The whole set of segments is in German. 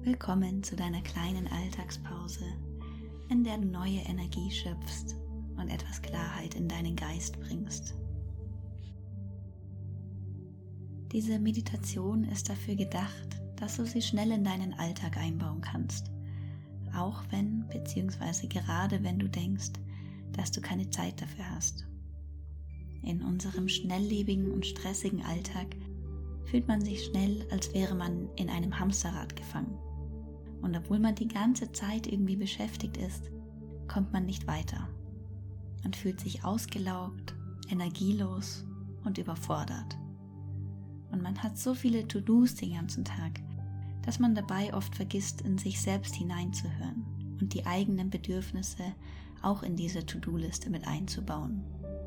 Willkommen zu deiner kleinen Alltagspause, in der du neue Energie schöpfst und etwas Klarheit in deinen Geist bringst. Diese Meditation ist dafür gedacht, dass du sie schnell in deinen Alltag einbauen kannst, auch wenn bzw. gerade wenn du denkst, dass du keine Zeit dafür hast. In unserem schnelllebigen und stressigen Alltag fühlt man sich schnell, als wäre man in einem Hamsterrad gefangen. Und obwohl man die ganze Zeit irgendwie beschäftigt ist, kommt man nicht weiter. Man fühlt sich ausgelaugt, energielos und überfordert. Und man hat so viele To-Dos den ganzen Tag, dass man dabei oft vergisst, in sich selbst hineinzuhören und die eigenen Bedürfnisse auch in diese To-Do-Liste mit einzubauen.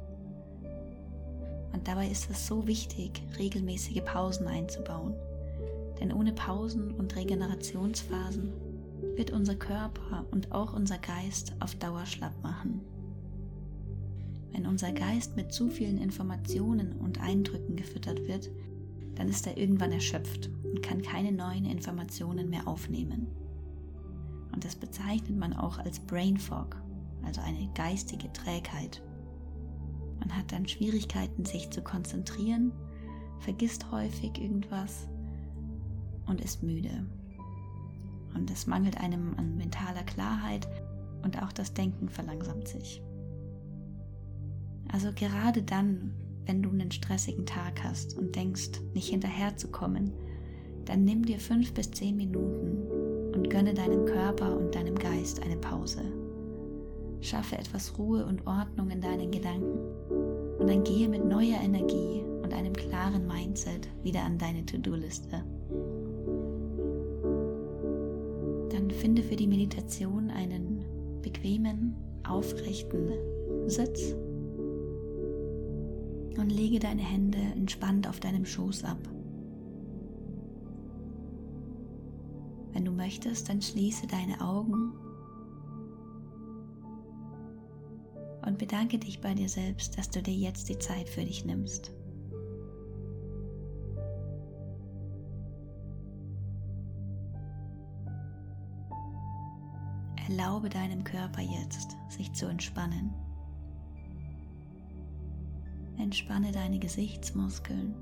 Und dabei ist es so wichtig, regelmäßige Pausen einzubauen. Denn ohne Pausen und Regenerationsphasen wird unser Körper und auch unser Geist auf Dauer schlapp machen. Wenn unser Geist mit zu vielen Informationen und Eindrücken gefüttert wird, dann ist er irgendwann erschöpft und kann keine neuen Informationen mehr aufnehmen. Und das bezeichnet man auch als Brain Fog, also eine geistige Trägheit. Man hat dann Schwierigkeiten, sich zu konzentrieren, vergisst häufig irgendwas und ist müde. Und es mangelt einem an mentaler Klarheit und auch das Denken verlangsamt sich. Also gerade dann, wenn du einen stressigen Tag hast und denkst, nicht hinterherzukommen, dann nimm dir 5 bis 10 Minuten und gönne deinem Körper und deinem Geist eine Pause. Schaffe etwas Ruhe und Ordnung in deinen Gedanken und dann gehe mit neuer Energie und einem klaren Mindset wieder an deine To-Do-Liste. Dann finde für die Meditation einen bequemen, aufrechten Sitz und lege deine Hände entspannt auf deinem Schoß ab. Wenn du möchtest, dann schließe deine Augen und bedanke dich bei dir selbst, dass du dir jetzt die Zeit für dich nimmst. Erlaube deinem Körper jetzt, sich zu entspannen. Entspanne deine Gesichtsmuskeln.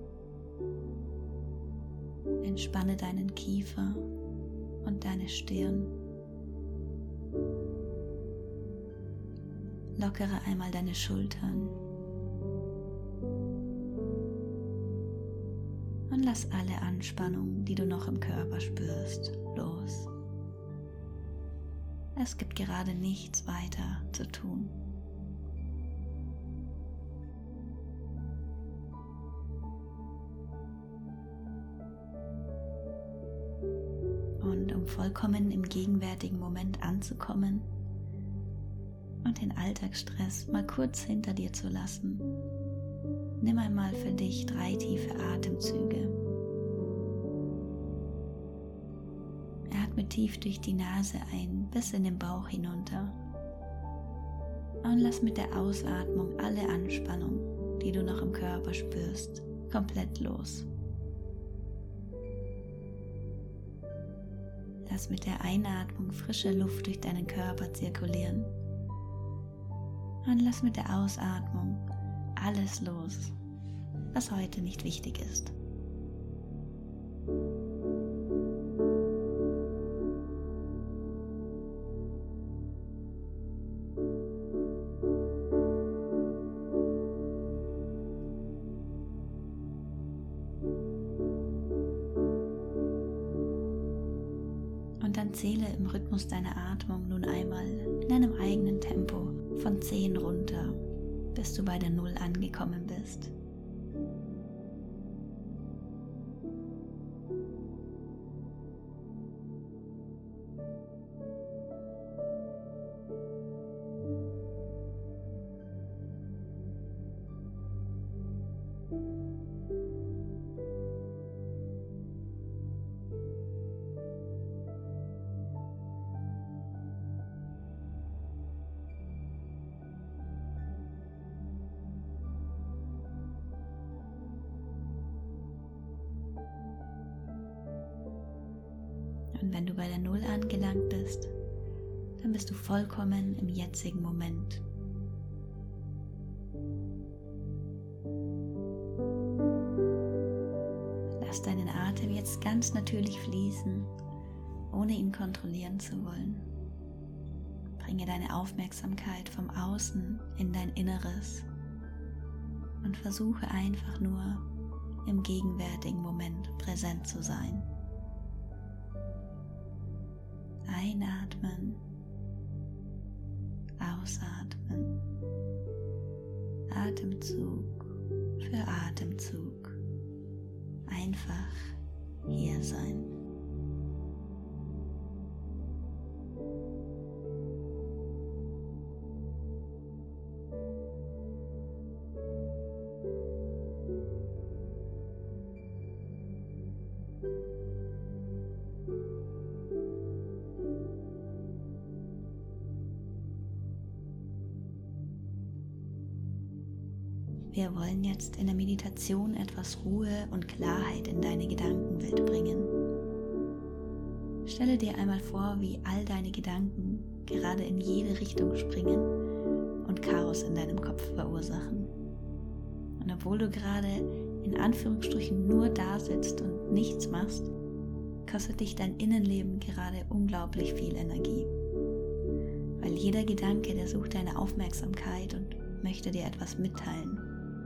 Entspanne deinen Kiefer und deine Stirn. Lockere einmal deine Schultern. Und lass alle Anspannung, die du noch im Körper spürst, los. Es gibt gerade nichts weiter zu tun. Und um vollkommen im gegenwärtigen Moment anzukommen und den Alltagsstress mal kurz hinter dir zu lassen, nimm einmal für dich 3 tiefe Atemzüge. Atme tief durch die Nase ein, bis in den Bauch hinunter. Und lass mit der Ausatmung alle Anspannung, die du noch im Körper spürst, komplett los. Lass mit der Einatmung frische Luft durch deinen Körper zirkulieren. Und lass mit der Ausatmung alles los, was heute nicht wichtig ist. Und dann zähle im Rhythmus deiner Atmung nun einmal in deinem eigenen Tempo von 10 runter, bis du bei der 0 angekommen bist. Und wenn du bei der Null angelangt bist, dann bist du vollkommen im jetzigen Moment. Lass deinen Atem jetzt ganz natürlich fließen, ohne ihn kontrollieren zu wollen. Bringe deine Aufmerksamkeit vom Außen in dein Inneres und versuche einfach nur im gegenwärtigen Moment präsent zu sein. Einatmen, ausatmen, Atemzug für Atemzug. Einfach hier sein. Wir wollen jetzt in der Meditation etwas Ruhe und Klarheit in deine Gedankenwelt bringen. Stelle dir einmal vor, wie all deine Gedanken gerade in jede Richtung springen und Chaos in deinem Kopf verursachen. Und obwohl du gerade in Anführungsstrichen nur da sitzt und nichts machst, kostet dich dein Innenleben gerade unglaublich viel Energie. Weil jeder Gedanke, der sucht deine Aufmerksamkeit und möchte dir etwas mitteilen.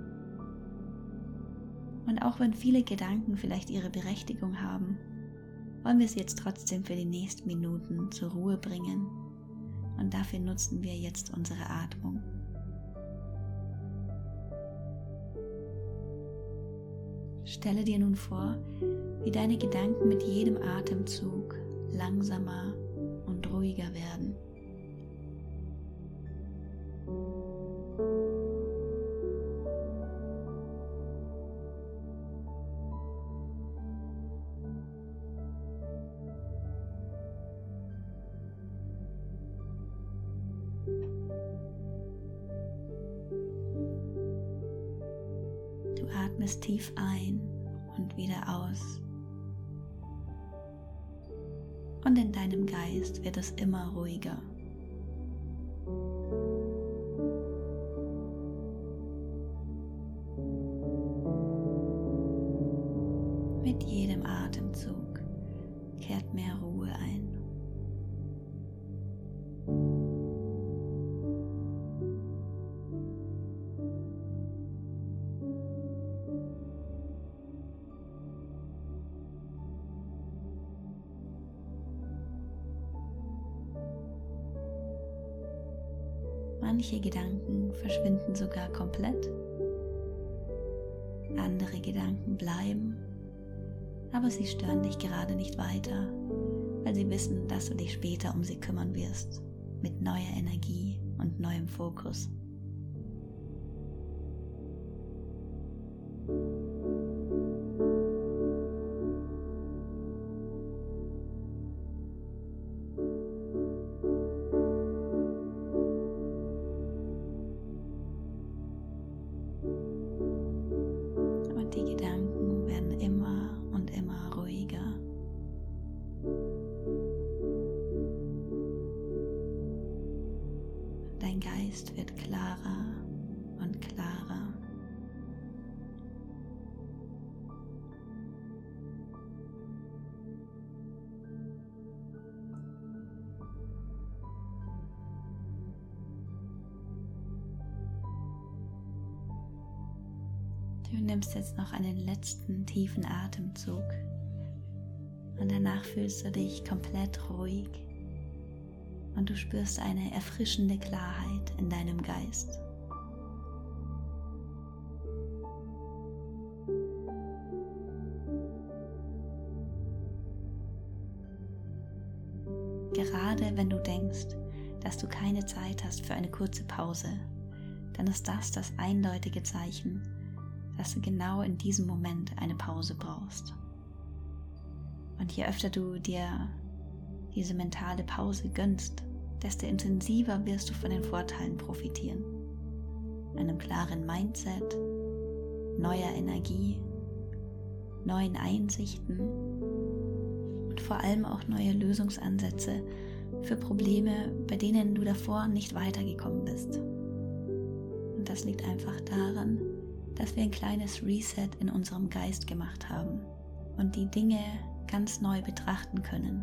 Und auch wenn viele Gedanken vielleicht ihre Berechtigung haben, wollen wir sie jetzt trotzdem für die nächsten Minuten zur Ruhe bringen. Und dafür nutzen wir jetzt unsere Atmung. Stelle dir nun vor, wie deine Gedanken mit jedem Atemzug langsamer und ruhiger werden. Du atmest tief ein und wieder aus. Und in deinem Geist wird es immer ruhiger. Mit jedem Atemzug kehrt mehr Ruhe ein. Manche Gedanken verschwinden sogar komplett. Andere Gedanken bleiben, aber sie stören dich gerade nicht weiter, weil sie wissen, dass du dich später um sie kümmern wirst, mit neuer Energie und neuem Fokus. Die Gedanken werden immer und immer ruhiger. Dein Geist wird klarer und klarer. Du nimmst jetzt noch einen letzten tiefen Atemzug und danach fühlst du dich komplett ruhig und du spürst eine erfrischende Klarheit in deinem Geist. Gerade wenn du denkst, dass du keine Zeit hast für eine kurze Pause, dann ist das eindeutige Zeichen, dass du genau in diesem Moment eine Pause brauchst. Und je öfter du dir diese mentale Pause gönnst, desto intensiver wirst du von den Vorteilen profitieren. Einem klaren Mindset, neuer Energie, neuen Einsichten und vor allem auch neue Lösungsansätze für Probleme, bei denen du davor nicht weitergekommen bist. Und das liegt einfach daran, dass wir ein kleines Reset in unserem Geist gemacht haben und die Dinge ganz neu betrachten können.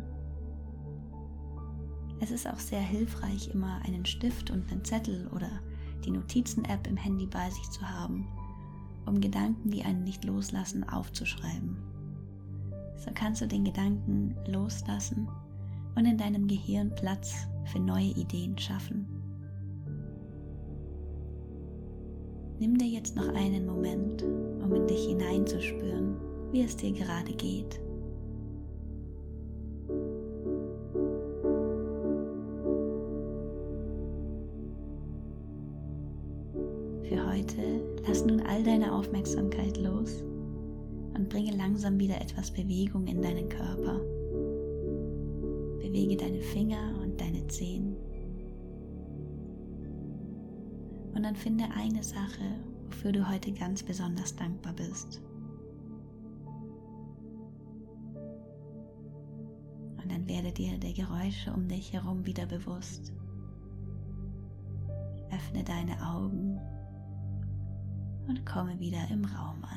Es ist auch sehr hilfreich, immer einen Stift und einen Zettel oder die Notizen-App im Handy bei sich zu haben, um Gedanken, die einen nicht loslassen, aufzuschreiben. So kannst du den Gedanken loslassen und in deinem Gehirn Platz für neue Ideen schaffen. Nimm dir jetzt noch einen Moment, um in dich hineinzuspüren, wie es dir gerade geht. Für heute lass nun all deine Aufmerksamkeit los und bringe langsam wieder etwas Bewegung in deinen Körper. Bewege deine Finger und deine Zehen. Und dann finde eine Sache, wofür du heute ganz besonders dankbar bist. Und dann werde dir der Geräusche um dich herum wieder bewusst. Öffne deine Augen und komme wieder im Raum an.